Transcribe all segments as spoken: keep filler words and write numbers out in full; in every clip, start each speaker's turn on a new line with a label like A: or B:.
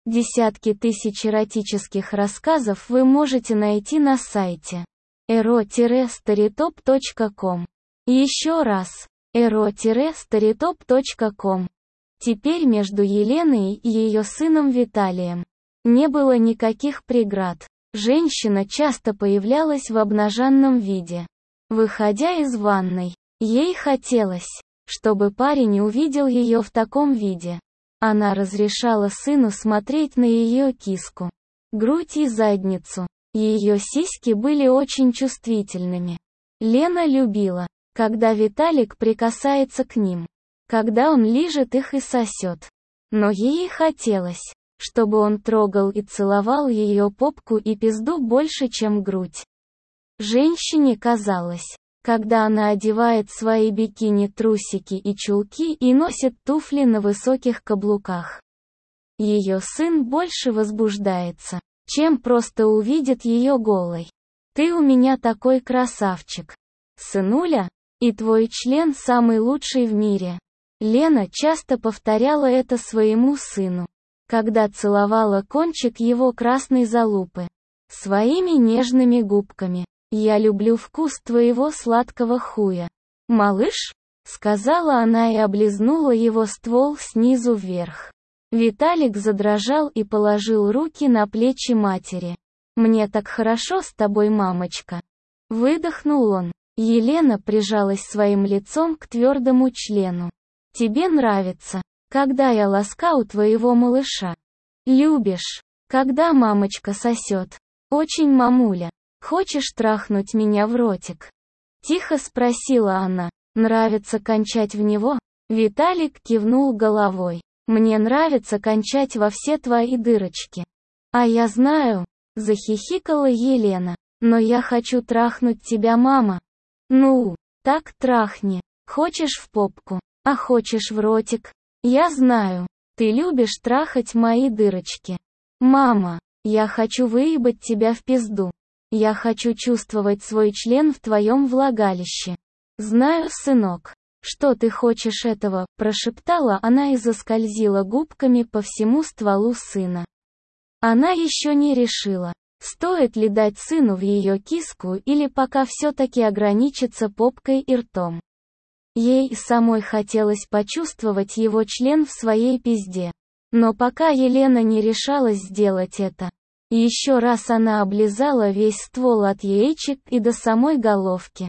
A: Десятки тысяч эротических рассказов вы можете найти на сайте эро старитоп точка ком. Еще раз, эро старитоп точка ком. Теперь между Еленой и ее сыном Виталием не было никаких преград. Женщина часто появлялась в обнаженном виде, выходя из ванной. Ей хотелось, чтобы парень увидел ее в таком виде. Она разрешала сыну смотреть на ее киску, грудь и задницу. Ее сиськи были очень чувствительными. Лена любила, когда Виталик прикасается к ним, когда он лижет их и сосет. Но ей хотелось, чтобы он трогал и целовал ее попку и пизду больше, чем грудь. Женщине казалось, когда она одевает свои бикини-трусики и чулки и носит туфли на высоких каблуках, ее сын больше возбуждается, чем просто увидит ее голой. «Ты у меня такой красавчик, сынуля, и твой член самый лучший в мире». Лена часто повторяла это своему сыну, когда целовала кончик его красной залупы своими нежными губками. «Я люблю вкус твоего сладкого хуя, малыш», — сказала она и облизнула его ствол снизу вверх. Виталик задрожал и положил руки на плечи матери. «Мне так хорошо с тобой, мамочка», — выдохнул он. Елена прижалась своим лицом к твердому члену. «Тебе нравится, когда я ласкаю твоего малыша? Любишь, когда мамочка сосет? Очень, мамуля. Хочешь трахнуть меня в ротик?» Тихо спросила она. «Нравится кончать в него?» Виталик кивнул головой. «Мне нравится кончать во все твои дырочки». «А я знаю», — захихикала Елена. «Но я хочу трахнуть тебя, мама». «Ну, так трахни. Хочешь в попку, а хочешь в ротик? Я знаю, ты любишь трахать мои дырочки. Мама, я хочу выебать тебя в пизду. Я хочу чувствовать свой член в твоем влагалище. Знаю, сынок, что ты хочешь этого», — прошептала она и заскользила губками по всему стволу сына. Она еще не решила, стоит ли дать сыну в ее киску или пока все-таки ограничиться попкой и ртом. Ей самой хотелось почувствовать его член в своей пизде. Но пока Елена не решалась сделать это. Еще раз она облизала весь ствол от яичек и до самой головки.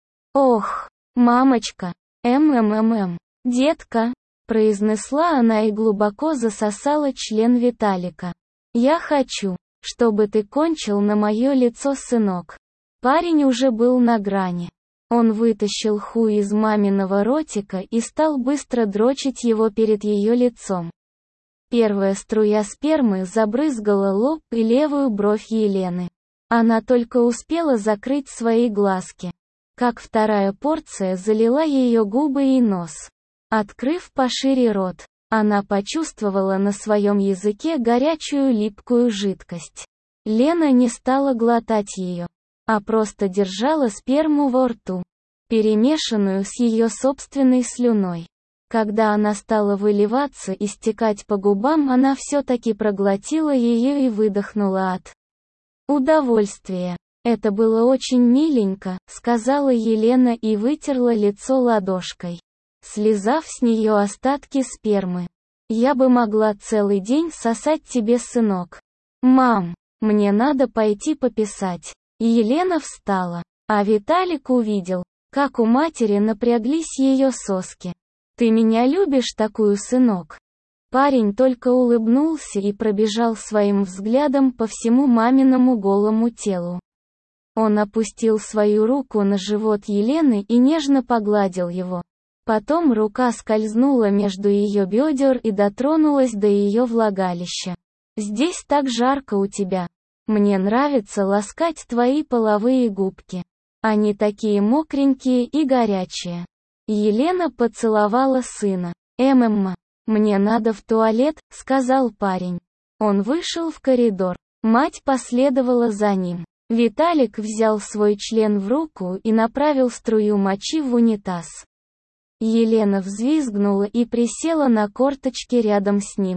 A: «Ох, мамочка, мммм, детка», — произнесла она и глубоко засосала член Виталика. «Я хочу, чтобы ты кончил на мое лицо, сынок». Парень уже был на грани. Он вытащил хуй из маминого ротика и стал быстро дрочить его перед ее лицом. Первая струя спермы забрызгала лоб и левую бровь Елены. Она только успела закрыть свои глазки, как вторая порция залила ее губы и нос. Открыв пошире рот, она почувствовала на своем языке горячую липкую жидкость. Лена не стала глотать ее, а просто держала сперму во рту, перемешанную с ее собственной слюной. Когда она стала выливаться и стекать по губам, она все-таки проглотила ее и выдохнула от удовольствия. «Это было очень миленько», — сказала Елена и вытерла лицо ладошкой, слизав с нее остатки спермы. «Я бы могла целый день сосать тебе, сынок». «Мам, мне надо пойти пописать». Елена встала, а Виталик увидел, как у матери напряглись ее соски. «Ты меня любишь такую, сынок?» Парень только улыбнулся и пробежал своим взглядом по всему маминому голому телу. Он опустил свою руку на живот Елены и нежно погладил его. Потом рука скользнула между ее бедер и дотронулась до ее влагалища. «Здесь так жарко у тебя. Мне нравится ласкать твои половые губки. Они такие мокренькие и горячие». Елена поцеловала сына. «Эмма, мне надо в туалет», — сказал парень. Он вышел в коридор. Мать последовала за ним. Виталик взял свой член в руку и направил струю мочи в унитаз. Елена взвизгнула и присела на корточки рядом с ним.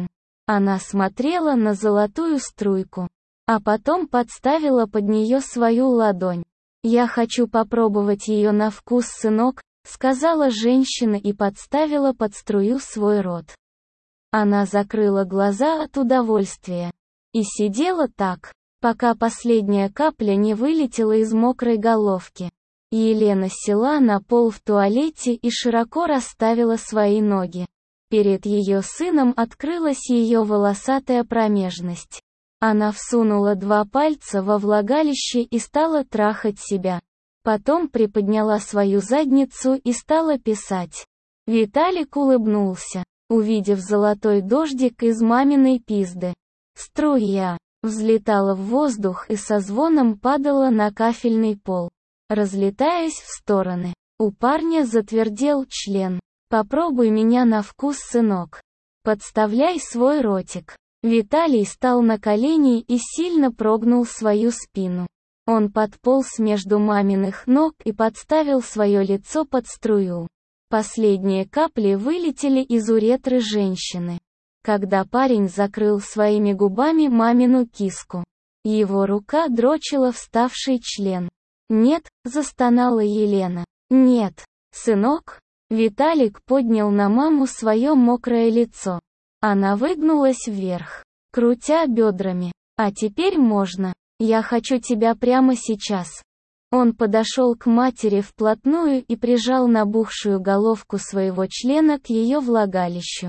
A: Она смотрела на золотую струйку, а потом подставила под нее свою ладонь. «Я хочу попробовать ее на вкус, сынок», — сказала женщина и подставила под струю свой рот. Она закрыла глаза от удовольствия и сидела так, пока последняя капля не вылетела из мокрой головки. Елена села на пол в туалете и широко расставила свои ноги. Перед ее сыном открылась ее волосатая промежность. Она всунула два пальца во влагалище и стала трахать себя. Потом приподняла свою задницу и стала писать. Виталик улыбнулся, увидев золотой дождик из маминой пизды. Струя взлетала в воздух и со звоном падала на кафельный пол, разлетаясь в стороны. У парня затвердел член. «Попробуй меня на вкус, сынок. Подставляй свой ротик». Виталий стал на колени и сильно прогнул свою спину. Он подполз между маминых ног и подставил свое лицо под струю. Последние капли вылетели из уретры женщины. Когда парень закрыл своими губами мамину киску, его рука дрочила вставший член. «Нет», — застонала Елена. «Нет, сынок». Виталик поднял на маму свое мокрое лицо. Она выгнулась вверх, крутя бедрами. «А теперь можно. Я хочу тебя прямо сейчас». Он подошел к матери вплотную и прижал набухшую головку своего члена к ее влагалищу.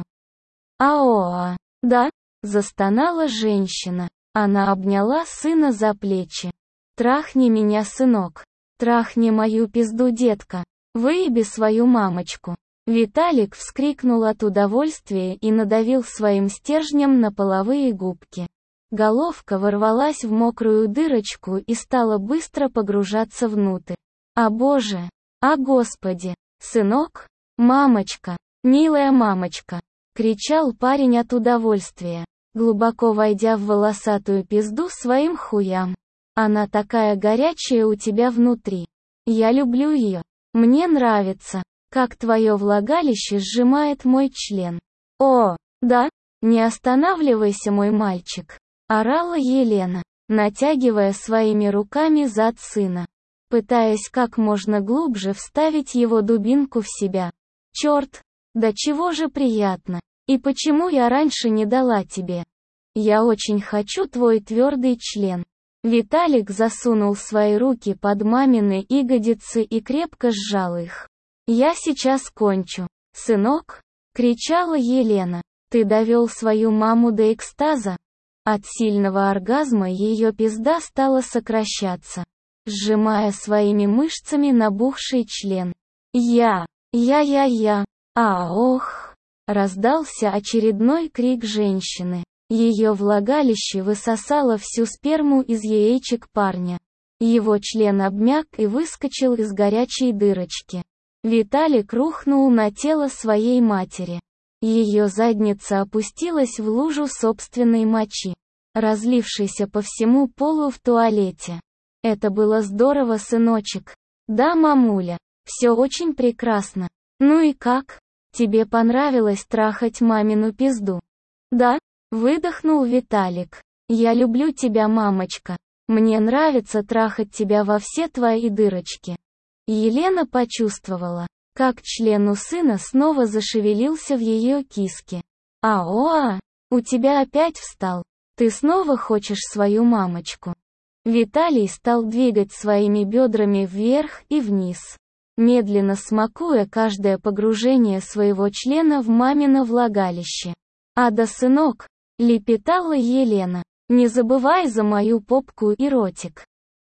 A: «Аоа, да?» — застонала женщина. Она обняла сына за плечи. «Трахни меня, сынок. Трахни мою пизду, детка. Выеби свою мамочку». Виталик вскрикнул от удовольствия и надавил своим стержнем на половые губки. Головка ворвалась в мокрую дырочку и стала быстро погружаться внутрь. «А боже! А господи! Сынок! Мамочка! Милая мамочка!» — кричал парень от удовольствия, глубоко войдя в волосатую пизду своим хуям. «Она такая горячая у тебя внутри. Я люблю ее. Мне нравится, как твое влагалище сжимает мой член». «О, да? Не останавливайся, мой мальчик», — орала Елена, натягивая своими руками зад сына, пытаясь как можно глубже вставить его дубинку в себя. «Черт! Да чего же приятно! И почему я раньше не дала тебе? Я очень хочу твой твердый член». Виталик засунул свои руки под мамины ягодицы и крепко сжал их. «Я сейчас кончу, сынок!» — кричала Елена. «Ты довел свою маму до экстаза?» От сильного оргазма ее пизда стала сокращаться, сжимая своими мышцами набухший член. «Я! Я-я-я! А ох!» — раздался очередной крик женщины. Ее влагалище высосало всю сперму из яичек парня. Его член обмяк и выскочил из горячей дырочки. Виталик рухнул на тело своей матери. Ее задница опустилась в лужу собственной мочи, разлившейся по всему полу в туалете. «Это было здорово, сыночек». «Да, мамуля, все очень прекрасно. Ну и как? Тебе понравилось трахать мамину пизду?» «Да», — выдохнул Виталик. «Я люблю тебя, мамочка. Мне нравится трахать тебя во все твои дырочки». Елена почувствовала, как член у сына снова зашевелился в ее киске. «Аоа, у тебя опять встал. Ты снова хочешь свою мамочку?» Виталий стал двигать своими бедрами вверх и вниз, медленно смакуя каждое погружение своего члена в мамино влагалище. «А да, сынок!» — лепетала Елена. «Не забывай за мою попку и ротик.